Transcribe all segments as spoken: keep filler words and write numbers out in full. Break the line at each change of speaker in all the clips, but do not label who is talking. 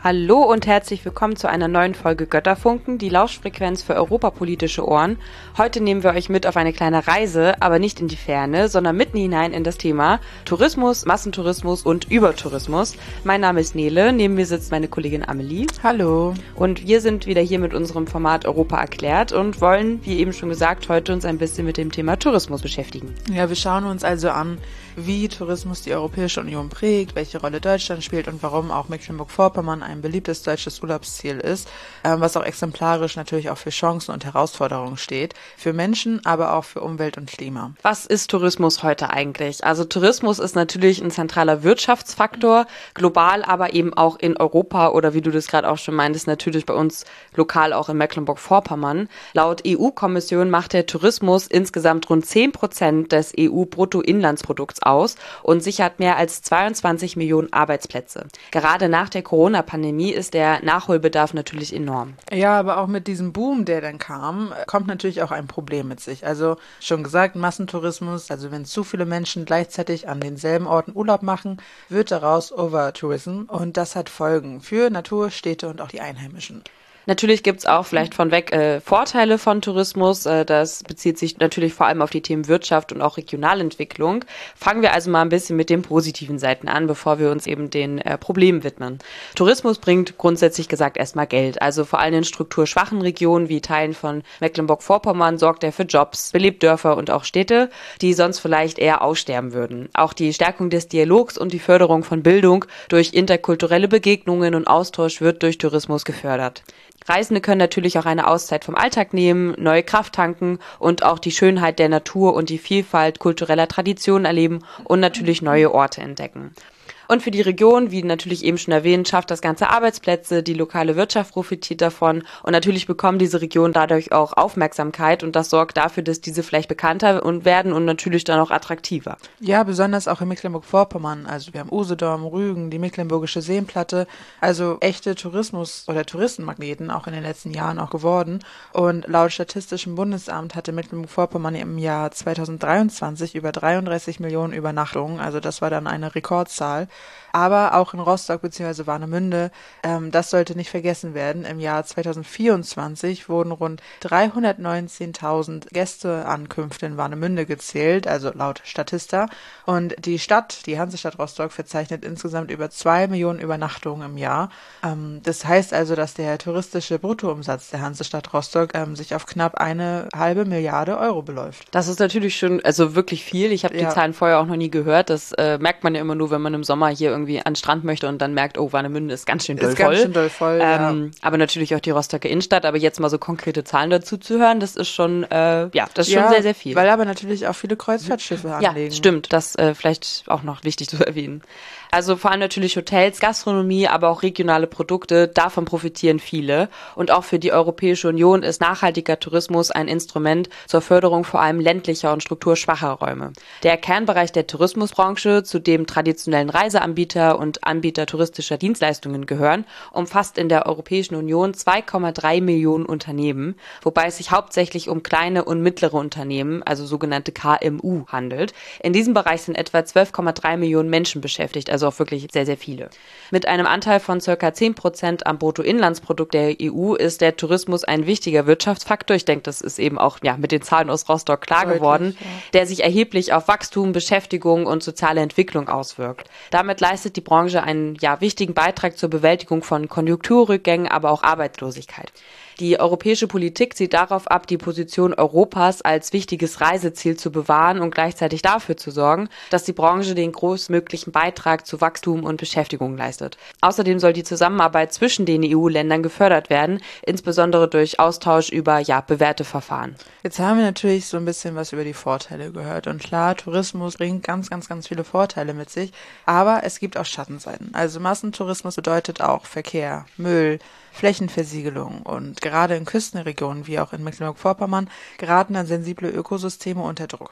Hallo und herzlich willkommen zu einer neuen Folge Götterfunken, die Lauschfrequenz für europapolitische Ohren. Heute nehmen wir euch mit auf eine kleine Reise, aber nicht in die Ferne, sondern mitten hinein in das Thema Tourismus, Massentourismus und Übertourismus. Mein Name ist Nele, neben mir sitzt meine Kollegin Amelie.
Hallo.
Und wir sind wieder hier mit unserem Format Europa erklärt und wollen, wie eben schon gesagt, heute uns ein bisschen mit dem Thema Tourismus beschäftigen.
Ja, wir schauen uns also an, wie Tourismus die Europäische Union prägt, welche Rolle Deutschland spielt und warum auch Mecklenburg-Vorpommern ein beliebtes deutsches Urlaubsziel ist, ähm, was auch exemplarisch natürlich auch für Chancen und Herausforderungen steht, für Menschen, aber auch für Umwelt und Klima.
Was ist Tourismus heute eigentlich? Also Tourismus ist natürlich ein zentraler Wirtschaftsfaktor, global, aber eben auch in Europa oder wie du das gerade auch schon meintest, natürlich bei uns lokal auch in Mecklenburg-Vorpommern. Laut E U-Kommission macht der Tourismus insgesamt rund zehn Prozent des E U-Bruttoinlandsprodukts aus und sichert mehr als zweiundzwanzig Millionen Arbeitsplätze. Gerade nach der Corona-Pandemie ist der Nachholbedarf natürlich enorm.
Ja, aber auch mit diesem Boom, der dann kam, kommt natürlich auch ein Problem mit sich. Also schon gesagt, Massentourismus, also wenn zu viele Menschen gleichzeitig an denselben Orten Urlaub machen, wird daraus Overtourism und das hat Folgen für Natur, Städte und auch die Einheimischen.
Natürlich gibt's auch vielleicht von weg äh, Vorteile von Tourismus. Äh, das bezieht sich natürlich vor allem auf die Themen Wirtschaft und auch Regionalentwicklung. Fangen wir also mal ein bisschen mit den positiven Seiten an, bevor wir uns eben den äh, Problemen widmen. Tourismus bringt grundsätzlich gesagt erstmal Geld. Also vor allem in strukturschwachen Regionen wie Teilen von Mecklenburg-Vorpommern sorgt er für Jobs, belebt Dörfer und auch Städte, die sonst vielleicht eher aussterben würden. Auch die Stärkung des Dialogs und die Förderung von Bildung durch interkulturelle Begegnungen und Austausch wird durch Tourismus gefördert. Reisende können natürlich auch eine Auszeit vom Alltag nehmen, neue Kraft tanken und auch die Schönheit der Natur und die Vielfalt kultureller Traditionen erleben und natürlich neue Orte entdecken. Und für die Region, wie natürlich eben schon erwähnt, schafft das Ganze Arbeitsplätze, die lokale Wirtschaft profitiert davon und natürlich bekommen diese Regionen dadurch auch Aufmerksamkeit und das sorgt dafür, dass diese vielleicht bekannter und werden und natürlich dann auch attraktiver.
Ja, besonders auch in Mecklenburg-Vorpommern, also wir haben Usedom, Rügen, die Mecklenburgische Seenplatte, also echte Tourismus- oder Touristenmagneten auch in den letzten Jahren auch geworden und laut Statistischem Bundesamt hatte Mecklenburg-Vorpommern im Jahr zweitausenddreiundzwanzig über dreiunddreißig Millionen Übernachtungen, also das war dann eine Rekordzahl. Aber auch in Rostock bzw. Warnemünde, ähm, das sollte nicht vergessen werden. Im Jahr zweitausendvierundzwanzig wurden rund dreihundertneunzehntausend Gästeankünfte in Warnemünde gezählt, also laut Statista. Und die Stadt, die Hansestadt Rostock, verzeichnet insgesamt über zwei Millionen Übernachtungen im Jahr. Ähm, das heißt also, dass der touristische Bruttoumsatz der Hansestadt Rostock ähm, sich auf knapp eine halbe Milliarde Euro beläuft.
Das ist natürlich schon, also wirklich viel. Ich habe die
Ja.
Zahlen vorher auch noch nie gehört. Das äh, merkt man ja immer nur, wenn man im Sommer hier irgendwie an den Strand möchte und dann merkt, oh, Warnemünde ist ganz schön doll
Ist
voll.
ganz schön doll voll,
ähm,
ja.
Aber natürlich auch die Rostocker Innenstadt. Aber jetzt mal so konkrete Zahlen dazu zu hören, das ist schon, äh, ja, das ist
ja,
schon sehr, sehr viel.
Weil aber natürlich auch viele Kreuzfahrtschiffe
Ja,
anlegen.
stimmt. Das äh, vielleicht auch noch wichtig zu erwähnen. Also vor allem natürlich Hotels, Gastronomie, aber auch regionale Produkte, davon profitieren viele. Und auch für die Europäische Union ist nachhaltiger Tourismus ein Instrument zur Förderung vor allem ländlicher und strukturschwacher Räume. Der Kernbereich der Tourismusbranche, zu dem traditionellen Reiseanbieter und Anbieter touristischer Dienstleistungen gehören, umfasst in der Europäischen Union zwei Komma drei Millionen Unternehmen, wobei es sich hauptsächlich um kleine und mittlere Unternehmen, also sogenannte K M U, handelt. In diesem Bereich sind etwa zwölf Komma drei Millionen Menschen beschäftigt, also auch wirklich sehr, sehr viele. Mit einem Anteil von ca. zehn Prozent am Bruttoinlandsprodukt der E U ist der Tourismus ein wichtiger Wirtschaftsfaktor. Ich denke, das ist eben auch ja mit den Zahlen aus Rostock klar
Deutlich,
geworden,
ja.
der sich erheblich auf Wachstum, Beschäftigung und soziale Entwicklung auswirkt. Damit leistet die Branche einen ja wichtigen Beitrag zur Bewältigung von Konjunkturrückgängen, aber auch Arbeitslosigkeit. Die europäische Politik zielt darauf ab, die Position Europas als wichtiges Reiseziel zu bewahren und gleichzeitig dafür zu sorgen, dass die Branche den größtmöglichen Beitrag zu Wachstum und Beschäftigung leistet. Außerdem soll die Zusammenarbeit zwischen den E U-Ländern gefördert werden, insbesondere durch Austausch über ja bewährte Verfahren.
Jetzt haben wir natürlich so ein bisschen was über die Vorteile gehört. Und klar, Tourismus bringt ganz, ganz, ganz viele Vorteile mit sich. Aber es gibt auch Schattenseiten. Also Massentourismus bedeutet auch Verkehr, Müll, Flächenversiegelung und gerade in Küstenregionen wie auch in Mecklenburg-Vorpommern geraten dann sensible Ökosysteme unter Druck.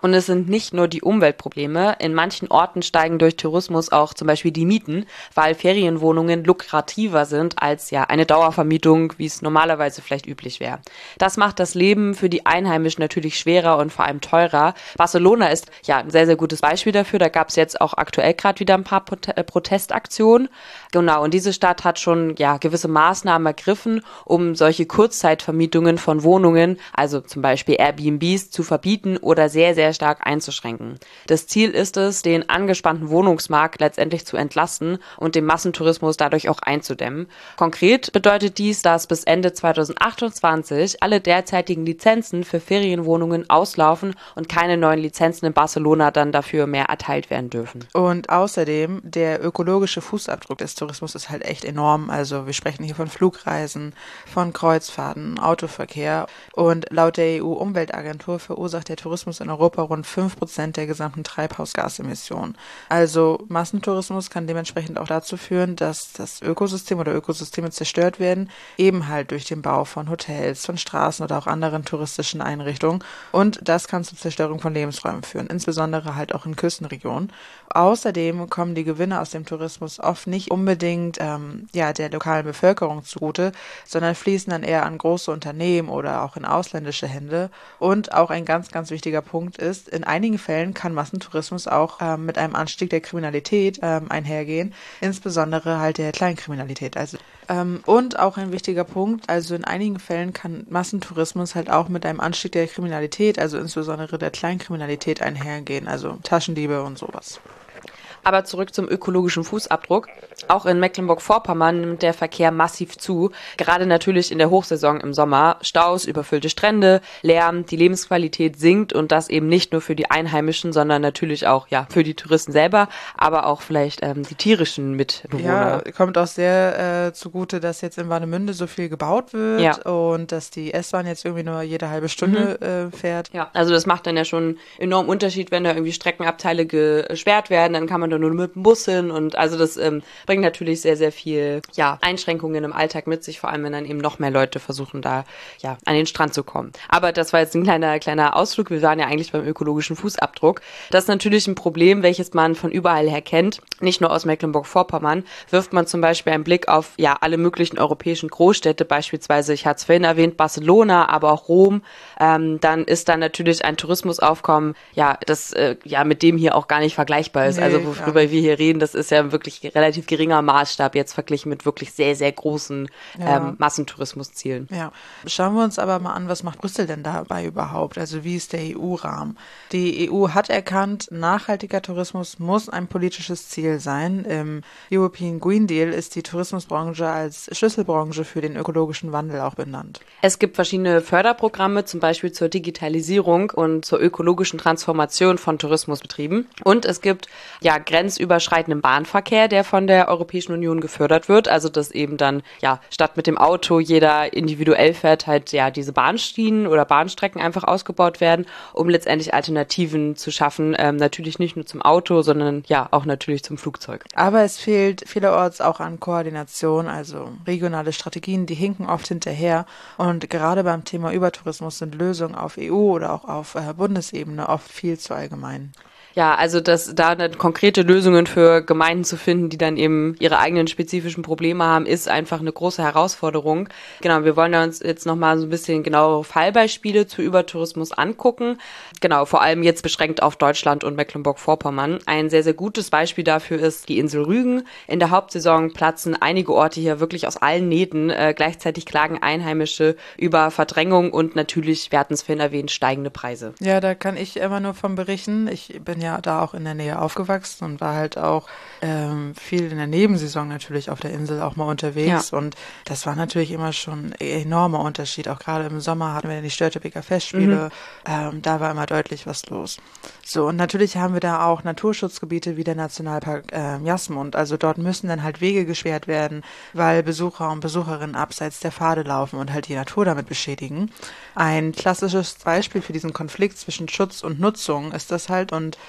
Und es sind nicht nur die Umweltprobleme. In manchen Orten steigen durch Tourismus auch zum Beispiel die Mieten, weil Ferienwohnungen lukrativer sind als ja eine Dauervermietung, wie es normalerweise vielleicht üblich wäre. Das macht das Leben für die Einheimischen natürlich schwerer und vor allem teurer. Barcelona ist ja ein sehr, sehr gutes Beispiel dafür. Da gab es jetzt auch aktuell gerade wieder ein paar Protestaktionen. Genau, und diese Stadt hat schon ja gewisse Maßnahmen ergriffen, um solche Kurzzeitvermietungen von Wohnungen, also zum Beispiel Airbnbs, zu verbieten oder sehr, sehr stark einzuschränken. Das Ziel ist es, den angespannten Wohnungsmarkt letztendlich zu entlasten und den Massentourismus dadurch auch einzudämmen. Konkret bedeutet dies, dass bis Ende zweitausendachtundzwanzig alle derzeitigen Lizenzen für Ferienwohnungen auslaufen und keine neuen Lizenzen in Barcelona dann dafür mehr erteilt werden dürfen.
Und außerdem, der ökologische Fußabdruck des Tourismus ist halt echt enorm. Also wir sprechen hier von Flugreisen, von Kreuzfahrten, Autoverkehr. Und laut der E U-Umweltagentur verursacht der Tourismus in Europa rund fünf Prozent der gesamten Treibhausgasemissionen. Also Massentourismus kann dementsprechend auch dazu führen, dass das Ökosystem oder Ökosysteme zerstört werden, eben halt durch den Bau von Hotels, von Straßen oder auch anderen touristischen Einrichtungen. Und das kann zur Zerstörung von Lebensräumen führen, insbesondere halt auch in Küstenregionen. Außerdem kommen die Gewinne aus dem Tourismus oft nicht unbedingt ähm, ja der lokalen Bevölkerung zugute, sondern fließen dann eher an große Unternehmen oder auch in ausländische Hände. Und auch ein ganz, ganz wichtiger Punkt ist, in einigen Fällen kann Massentourismus auch ähm, mit einem Anstieg der Kriminalität ähm, einhergehen, insbesondere halt der Kleinkriminalität. Also ähm, und auch ein wichtiger Punkt, also in einigen Fällen kann Massentourismus halt auch mit einem Anstieg der Kriminalität, also insbesondere der Kleinkriminalität einhergehen, also Taschendiebe und sowas.
Aber zurück zum ökologischen Fußabdruck. Auch in Mecklenburg-Vorpommern nimmt der Verkehr massiv zu. Gerade natürlich in der Hochsaison im Sommer. Staus, überfüllte Strände, Lärm, die Lebensqualität sinkt und das eben nicht nur für die Einheimischen, sondern natürlich auch ja für die Touristen selber, aber auch vielleicht ähm, die tierischen Mitbewohner.
Ja, kommt auch sehr äh, zugute, dass jetzt in Warnemünde so viel gebaut wird ja. und dass die S-Bahn jetzt irgendwie nur jede halbe Stunde mhm. äh, fährt.
Ja, also das macht dann ja schon einen enormen Unterschied, wenn da irgendwie Streckenabteile gesperrt werden, dann kann man da nur mit dem Bus hin und also das ähm, bringt natürlich sehr, sehr viel ja, Einschränkungen im Alltag mit sich, vor allem wenn dann eben noch mehr Leute versuchen, da ja an den Strand zu kommen. Aber das war jetzt ein kleiner, kleiner Ausflug. Wir waren ja eigentlich beim ökologischen Fußabdruck. Das ist natürlich ein Problem, welches man von überall her kennt, nicht nur aus Mecklenburg-Vorpommern. Wirft man zum Beispiel einen Blick auf ja alle möglichen europäischen Großstädte, beispielsweise, ich hatte es vorhin erwähnt, Barcelona, aber auch Rom, ähm, dann ist da natürlich ein Tourismusaufkommen, ja, das äh, ja mit dem hier auch gar nicht vergleichbar ist. Nee, also worüber ja. wir hier reden, das ist ja wirklich relativ geringer Maßstab jetzt verglichen mit wirklich sehr, sehr großen ja. ähm, Massentourismuszielen.
Ja, schauen wir uns aber mal an, was macht Brüssel denn dabei überhaupt? Also wie ist der E U-Rahmen? Die E U hat erkannt, nachhaltiger Tourismus muss ein politisches Ziel sein. Im European Green Deal ist die Tourismusbranche als Schlüsselbranche für den ökologischen Wandel auch benannt.
Es gibt verschiedene Förderprogramme, zum Beispiel zur Digitalisierung und zur ökologischen Transformation von Tourismusbetrieben. Und es gibt ja grenzüberschreitenden Bahnverkehr, der von der Europäischen Union gefördert wird. Also dass eben dann ja statt mit dem Auto jeder individuell fährt, halt ja diese Bahnschienen oder Bahnstrecken einfach ausgebaut werden, um letztendlich Alternativen zu schaffen. Ähm, natürlich nicht nur zum Auto, sondern ja auch natürlich zum Flugzeug.
Aber es fehlt vielerorts auch an Koordination, also regionale Strategien, die hinken oft hinterher. Und gerade beim Thema Übertourismus sind Lösungen auf E U oder auch auf äh, Bundesebene oft viel zu allgemein.
Ja, also dass da dann konkrete Lösungen für Gemeinden zu finden, die dann eben ihre eigenen spezifischen Probleme haben, ist einfach eine große Herausforderung. Genau, wir wollen uns jetzt nochmal so ein bisschen genauere Fallbeispiele zu Übertourismus angucken. Genau, vor allem jetzt beschränkt auf Deutschland und Mecklenburg-Vorpommern. Ein sehr, sehr gutes Beispiel dafür ist die Insel Rügen. In der Hauptsaison platzen einige Orte hier wirklich aus allen Nähten. Äh, gleichzeitig klagen Einheimische über Verdrängung und natürlich, wir hatten es vorhin erwähnt, steigende Preise.
Ja, da kann ich immer nur von berichten. Ich bin ja da auch in der Nähe aufgewachsen und war halt auch ähm, viel in der Nebensaison natürlich auf der Insel auch mal unterwegs. Ja. Und das war natürlich immer schon ein enormer Unterschied. Auch gerade im Sommer hatten wir die Störtebeker Festspiele. Mhm. Ähm, da war immer deutlich was los. So, und natürlich haben wir da auch Naturschutzgebiete wie der Nationalpark äh, Jasmund. Also dort müssen dann halt Wege gesperrt werden, weil Besucher und Besucherinnen abseits der Pfade laufen und halt die Natur damit beschädigen. Ein klassisches Beispiel für diesen Konflikt zwischen Schutz und Nutzung ist das halt. Und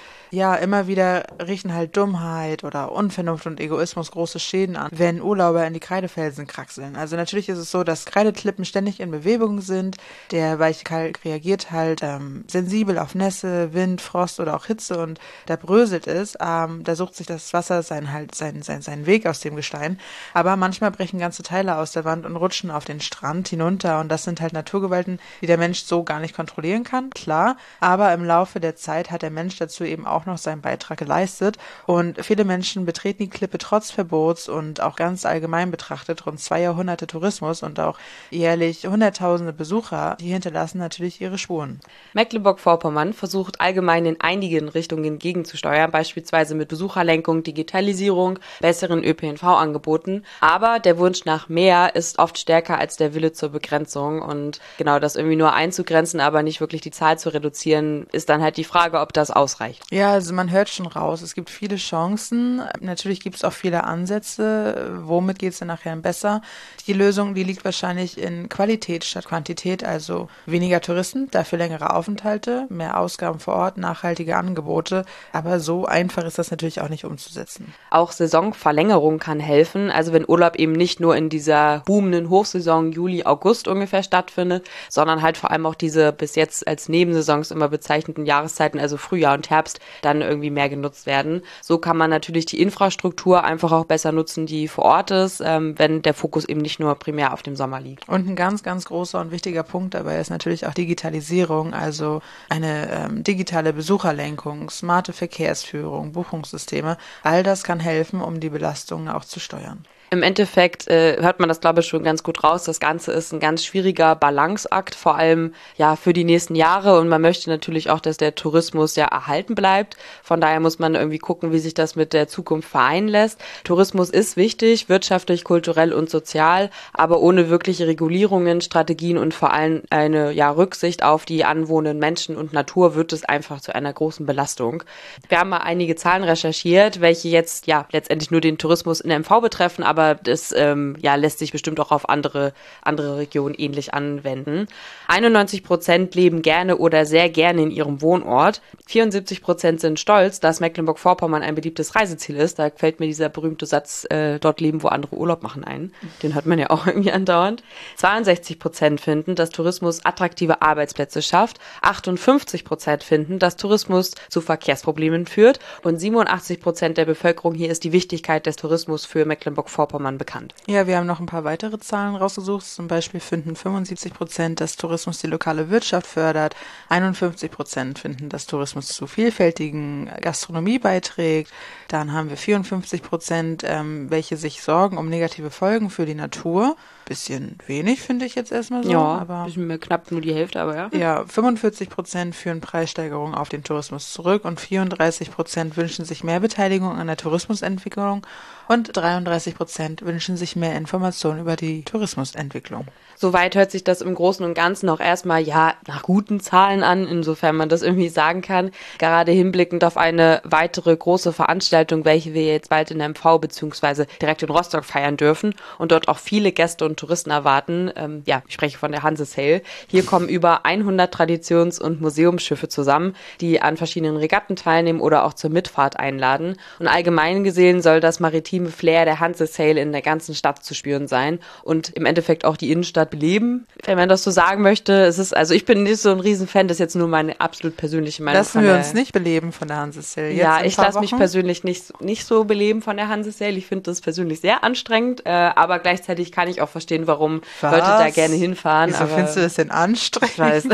ja, immer wieder richten halt Dummheit oder Unvernunft und Egoismus große Schäden an, wenn Urlauber in die Kreidefelsen kraxeln. Also natürlich ist es so, dass Kreideklippen ständig in Bewegung sind. Der weiche Kalk reagiert halt ähm, sensibel auf Nässe, Wind, Frost oder auch Hitze und da bröselt es. Ähm, da sucht sich das Wasser sein, halt, sein, sein, seinen Weg aus dem Gestein. Aber manchmal brechen ganze Teile aus der Wand und rutschen auf den Strand hinunter und das sind halt Naturgewalten, die der Mensch so gar nicht kontrollieren kann, klar. Aber im Laufe der Zeit hat der Mensch dazu eben auch noch seinen Beitrag geleistet und viele Menschen betreten die Klippe trotz Verbots und auch ganz allgemein betrachtet rund zwei Jahrhunderte Tourismus und auch jährlich hunderttausende Besucher, die hinterlassen natürlich ihre Spuren.
Mecklenburg-Vorpommern versucht allgemein in einigen Richtungen gegenzusteuern, beispielsweise mit Besucherlenkung, Digitalisierung, besseren Ö P N V-Angeboten. Aber der Wunsch nach mehr ist oft stärker als der Wille zur Begrenzung und genau das irgendwie nur einzugrenzen, aber nicht wirklich die Zahl zu reduzieren, ist dann halt die Frage, ob das ausreicht.
Ja, also man hört schon raus, es gibt viele Chancen. Natürlich gibt es auch viele Ansätze. Womit geht es denn nachher besser? Die Lösung, die liegt wahrscheinlich in Qualität statt Quantität, also weniger Touristen, dafür längere Aufenthalte, mehr Ausgaben vor Ort, nachhaltige Angebote. Aber so einfach ist das natürlich auch nicht umzusetzen.
Auch Saisonverlängerung kann helfen. Also wenn Urlaub eben nicht nur in dieser boomenden Hochsaison Juli, August ungefähr stattfindet, sondern halt vor allem auch diese bis jetzt als Nebensaisons immer bezeichneten Jahreszeiten, also Frühjahr und Herbst, dann irgendwie mehr genutzt werden. So kann man natürlich die Infrastruktur einfach auch besser nutzen, die vor Ort ist, ähm, wenn der Fokus eben nicht nur primär auf dem Sommer liegt.
Und ein ganz, ganz großer und wichtiger Punkt dabei ist natürlich auch Digitalisierung, also eine ähm, digitale Besucherlenkung, smarte Verkehrsführung, Buchungssysteme. All das kann helfen, um die Belastungen auch zu steuern.
Im Endeffekt äh, hört man das, glaube ich, schon ganz gut raus. Das Ganze ist ein ganz schwieriger Balanceakt, vor allem ja für die nächsten Jahre. Und man möchte natürlich auch, dass der Tourismus ja erhalten bleibt. Von daher muss man irgendwie gucken, wie sich das mit der Zukunft vereinen lässt. Tourismus ist wichtig, wirtschaftlich, kulturell und sozial, aber ohne wirkliche Regulierungen, Strategien und vor allem eine ja, Rücksicht auf die anwohnenden Menschen und Natur wird es einfach zu einer großen Belastung. Wir haben mal einige Zahlen recherchiert, welche jetzt ja letztendlich nur den Tourismus in M V betreffen, aber das ähm, ja, lässt sich bestimmt auch auf andere, andere Regionen ähnlich anwenden. einundneunzig Prozent leben gerne oder sehr gerne in ihrem Wohnort. vierundsiebzig Prozent sind stolz, dass Mecklenburg-Vorpommern ein beliebtes Reiseziel ist. Da fällt mir dieser berühmte Satz, äh, dort leben, wo andere Urlaub machen, ein. Den hört man ja auch irgendwie andauernd. zweiundsechzig Prozent finden, dass Tourismus attraktive Arbeitsplätze schafft. achtundfünfzig Prozent finden, dass Tourismus zu Verkehrsproblemen führt. Und siebenundachtzig Prozent der Bevölkerung hier ist die Wichtigkeit des Tourismus für Mecklenburg-Vorpommern bekannt.
Ja, wir haben noch ein paar weitere Zahlen rausgesucht. Zum Beispiel finden fünfundsiebzig Prozent, dass Tourismus die lokale Wirtschaft fördert. einundfünfzig Prozent finden, dass Tourismus zu vielfältigen Gastronomie beiträgt. Dann haben wir vierundfünfzig Prozent, ähm, welche sich sorgen um negative Folgen für die Natur. Bisschen wenig, finde ich jetzt erstmal so.
Ja,
aber
bisschen mehr, knapp nur die Hälfte, aber ja.
Ja, fünfundvierzig Prozent führen Preissteigerungen auf den Tourismus zurück und vierunddreißig Prozent wünschen sich mehr Beteiligung an der Tourismusentwicklung und dreiunddreißig Prozent wünschen sich mehr Informationen über die Tourismusentwicklung.
Soweit hört sich das im Großen und Ganzen auch erstmal ja nach guten Zahlen an, insofern man das irgendwie sagen kann. Gerade hinblickend auf eine weitere große Veranstaltung, welche wir jetzt bald in M V beziehungsweise direkt in Rostock feiern dürfen und dort auch viele Gäste und Touristen erwarten. Ähm, ja, ich spreche von der Hanse-Sail. Hier kommen über hundert Traditions- und Museumsschiffe zusammen, die an verschiedenen Regatten teilnehmen oder auch zur Mitfahrt einladen. Und allgemein gesehen soll das maritime Flair der Hanse-Sail in der ganzen Stadt zu spüren sein und im Endeffekt auch die Innenstadt beleben, wenn man das so sagen möchte. Es ist, also ich bin nicht so ein Riesenfan, das ist jetzt nur meine absolut persönliche Meinung.
Lassen wir uns nicht beleben von der Hanse-Sail.
Ja, ich lasse mich persönlich nicht, nicht so beleben von der Hanse-Sail. Ich finde das persönlich sehr anstrengend, äh, aber gleichzeitig kann ich auch verstehen, warum
Was?
Leute da gerne hinfahren.
Wieso
aber
findest du das denn anstrengend?
Ich weiß.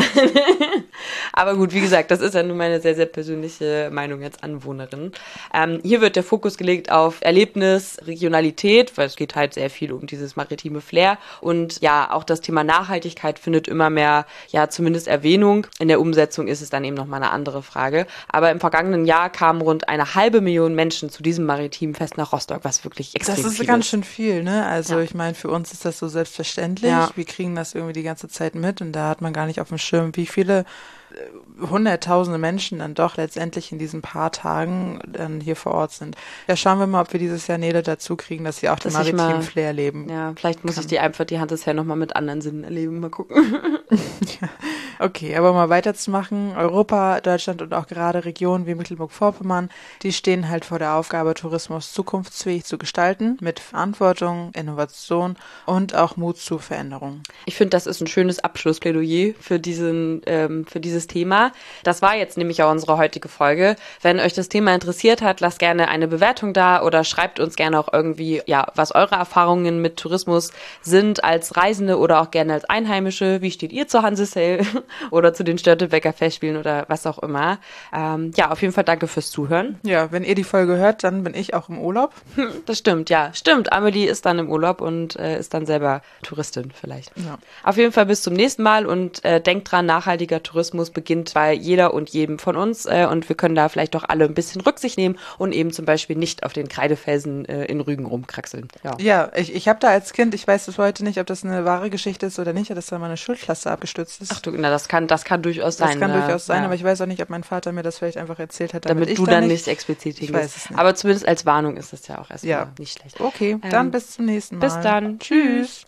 Aber gut, wie gesagt, das ist ja nur meine sehr, sehr persönliche Meinung als Anwohnerin. Ähm, hier wird der Fokus gelegt auf Erlebnis, Regionalität, weil es geht halt sehr viel um dieses maritime Flair. Und ja, auch das Thema Nachhaltigkeit findet immer mehr, ja, zumindest Erwähnung. In der Umsetzung ist es dann eben nochmal eine andere Frage. Aber im vergangenen Jahr kamen rund eine halbe Million Menschen zu diesem maritimen Fest nach Rostock, was wirklich extrem viel ist.
Das ist ganz schön viel, ne? Also
Ja.
ich meine, für uns ist das so selbstverständlich.
Ja.
Wir kriegen das irgendwie die ganze Zeit mit und da hat man gar nicht auf dem Schirm, wie viele äh, hunderttausende Menschen dann doch letztendlich in diesen paar Tagen dann hier vor Ort sind. Ja, schauen wir mal, ob wir dieses Jahr Nele dazu kriegen, dass sie auch den
Dass ich
maritimen
mal-
Flair leben.
Ja, vielleicht muss
kann.
ich die einfach die Hand des Herrn nochmal mit anderen Sinnen erleben. Mal gucken.
Okay, aber um mal weiterzumachen, Europa, Deutschland und auch gerade Regionen wie Mecklenburg-Vorpommern, die stehen halt vor der Aufgabe, Tourismus zukunftsfähig zu gestalten, mit Verantwortung, Innovation und auch Mut zur Veränderung.
Ich finde, das ist ein schönes Abschlussplädoyer für diesen, ähm, für dieses Thema. Das war jetzt nämlich auch unsere heutige Folge. Wenn euch das Thema interessiert hat, lasst gerne eine Bewertung da oder schreibt uns gerne auch irgendwie, ja, was eure Erfahrungen mit Tourismus sind als Reisende oder auch gerne als Einheimische. Wie steht ihr zur Hansesale oder zu den Störtebeker Festspielen oder was auch immer? Ähm, ja, auf jeden Fall danke fürs Zuhören.
Ja, wenn ihr die Folge hört, dann bin ich auch im Urlaub.
Das stimmt, ja, stimmt. Amelie ist dann im Urlaub und äh, ist dann selber Touristin vielleicht.
Ja.
Auf jeden Fall bis zum nächsten Mal und äh, denkt dran, nachhaltiger Tourismus beginnt bei jeder und jedem von uns äh, und wir können da vielleicht doch alle ein bisschen Rücksicht nehmen und eben zum Beispiel nicht auf den Kreidefelsen äh, in Rügen rumkraxeln. Ja,
Ja, ich, ich habe da als Kind, ich weiß bis heute nicht, ob das eine wahre Geschichte ist oder nicht, dass da meine Schulklasse abgestürzt ist.
Ach du, na, das kann, das kann durchaus
das
sein.
kann
ne?
durchaus sein,
ja.
aber ich weiß auch nicht, ob mein Vater mir das vielleicht einfach erzählt hat, damit,
Damit
ich
du
da
dann
nicht,
nicht explizit
Ich
hingehst.
weiß es nicht.
Aber zumindest als Warnung ist es ja auch erstmal
Ja.
nicht schlecht.
Okay,
Ähm,
dann bis zum nächsten Mal.
Bis dann.
Tschüss.